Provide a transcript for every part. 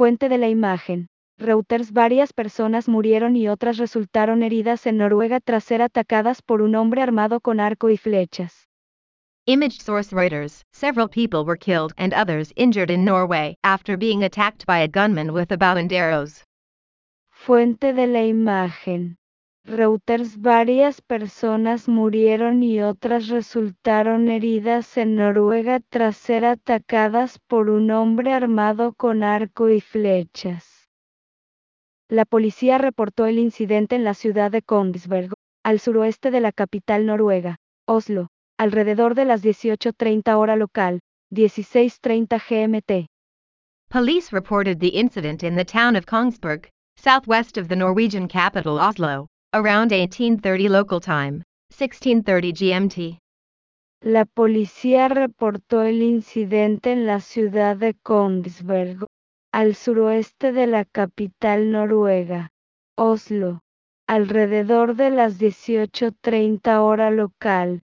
Fuente de la imagen. Reuters. Varias personas murieron y otras resultaron heridas en Noruega tras ser atacadas por un hombre armado con arco y flechas. Image source Reuters. Several people were killed and others injured in Norway after being attacked by a gunman with a bow and arrows. Fuente de la imagen. Reuters. Varias personas murieron y otras resultaron heridas en Noruega tras ser atacadas por un hombre armado con arco y flechas. La policía reportó el incidente en la ciudad de Kongsberg, al suroeste de la capital noruega, Oslo, alrededor de las 18:30 hora local, 16:30 GMT. Police reported the incident in the town of Kongsberg, southwest of the Norwegian capital Oslo, around 18:30 local time, 16:30 GMT. La policía reportó el incidente en la ciudad de Kongsberg, al suroeste de la capital noruega, Oslo, alrededor de las 18:30 hora local,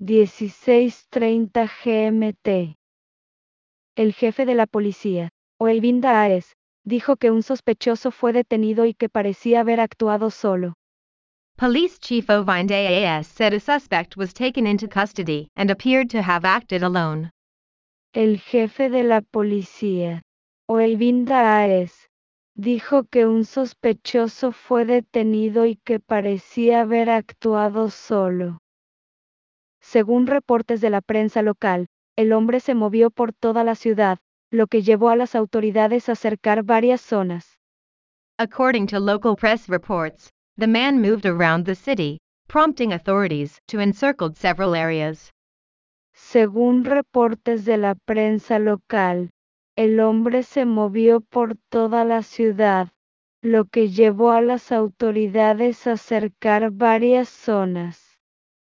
16:30 GMT. El jefe de la policía, Øyvind Aes, dijo que un sospechoso fue detenido y que parecía haber actuado solo. Police Chief Øyvind Aas said a suspect was taken into custody and appeared to have acted alone. El jefe de la policía, Øyvind Aes, dijo que un sospechoso fue detenido y que parecía haber actuado solo. Según reportes de la prensa local, el hombre se movió por toda la ciudad, lo que llevó a las autoridades a cercar varias zonas. According to local press reports, the man moved around the city, prompting authorities to encircle several areas. Según reportes de la prensa local, el hombre se movió por toda la ciudad, lo que llevó a las autoridades a cercar varias zonas.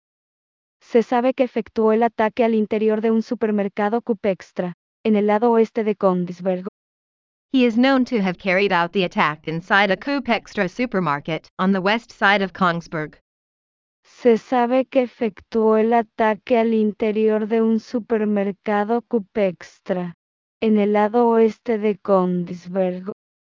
Se sabe que efectuó el ataque al interior de un supermercado Coop Extra, en el lado oeste de Kongsberg. He is known to have carried out the attack inside a Coop Extra supermarket on the west side of Kongsberg. Se sabe que efectuó el ataque al interior de un supermercado Coop Extra, en el lado oeste de Kongsberg.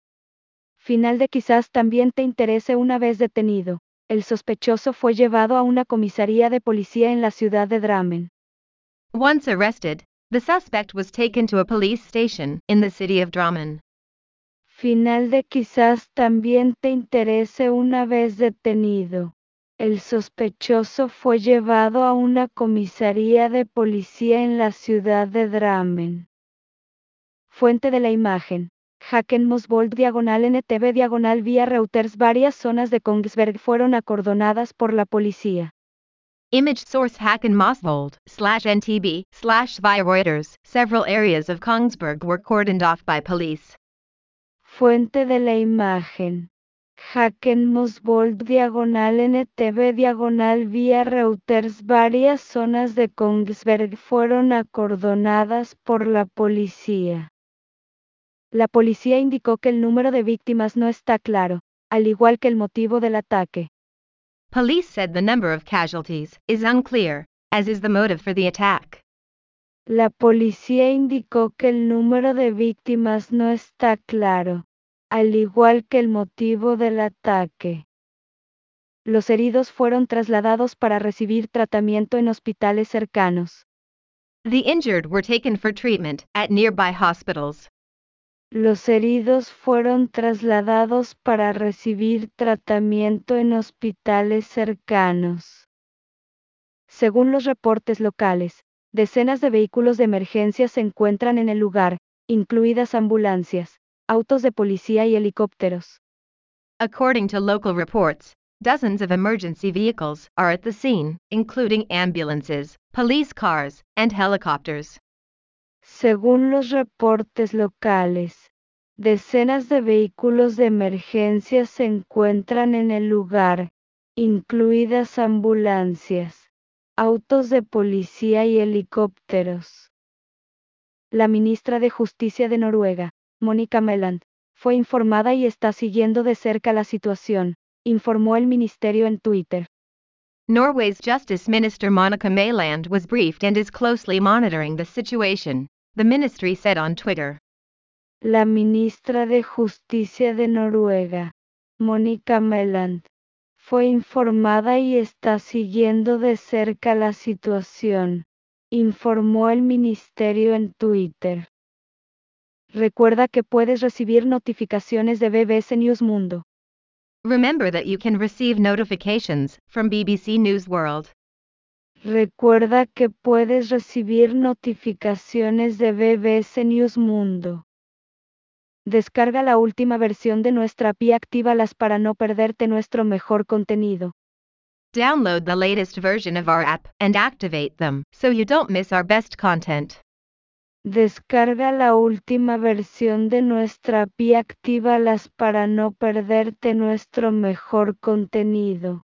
Final de quizás también te interese. Una vez detenido, el sospechoso fue llevado a una comisaría de policía en la ciudad de Drammen. Once arrested, the suspect was taken to a police station in the city of Drammen. Final de quizás también te interese. Una vez detenido, el sospechoso fue llevado a una comisaría de policía en la ciudad de Drammen. Fuente de la imagen. Haken Mosvold /NTV vía Reuters. Varias zonas de Kongsberg fueron acordonadas por la policía. Image source Haken Mosvold /NTB via Reuters. Several areas of Kongsberg were cordoned off by police. Fuente de la imagen. Haken Mosvold /NTV vía Reuters. Varias zonas de Kongsberg fueron acordonadas por la policía. La policía indicó que el número de víctimas no está claro, al igual que el motivo del ataque. Police said the number of casualties is unclear, as is the motive for the attack. La policía indicó que el número de víctimas no está claro, al igual que el motivo del ataque. Los heridos fueron trasladados para recibir tratamiento en hospitales cercanos. The injured were taken for treatment at nearby hospitals. Los heridos fueron trasladados para recibir tratamiento en hospitales cercanos. Según los reportes locales, decenas de vehículos de emergencia se encuentran en el lugar, incluidas ambulancias, autos de policía y helicópteros. According to local reports, dozens of emergency vehicles are at the scene, including ambulances, police cars, and helicopters. Según los reportes locales, decenas de vehículos de emergencia se encuentran en el lugar, incluidas ambulancias, autos de policía y helicópteros. La ministra de Justicia de Noruega, Monica Mæland, fue informada y está siguiendo de cerca la situación, informó el ministerio en Twitter. Norway's Justice Minister Monica Mæland was briefed and is closely monitoring the situation, the ministry said on Twitter. La ministra de Justicia de Noruega, Monica Mæland, fue informada y está siguiendo de cerca la situación, informó el ministerio en Twitter. Recuerda que puedes recibir notificaciones de BBC News Mundo. Remember that you can receive notifications from BBC News World. Recuerda que puedes recibir notificaciones de BBC News Mundo. Descarga la última versión de nuestra API y actívalas para no perderte nuestro mejor contenido. Download the latest version of our app and activate them so you don't miss our best content. Descarga la última versión de nuestra API y actívalas para no perderte nuestro mejor contenido.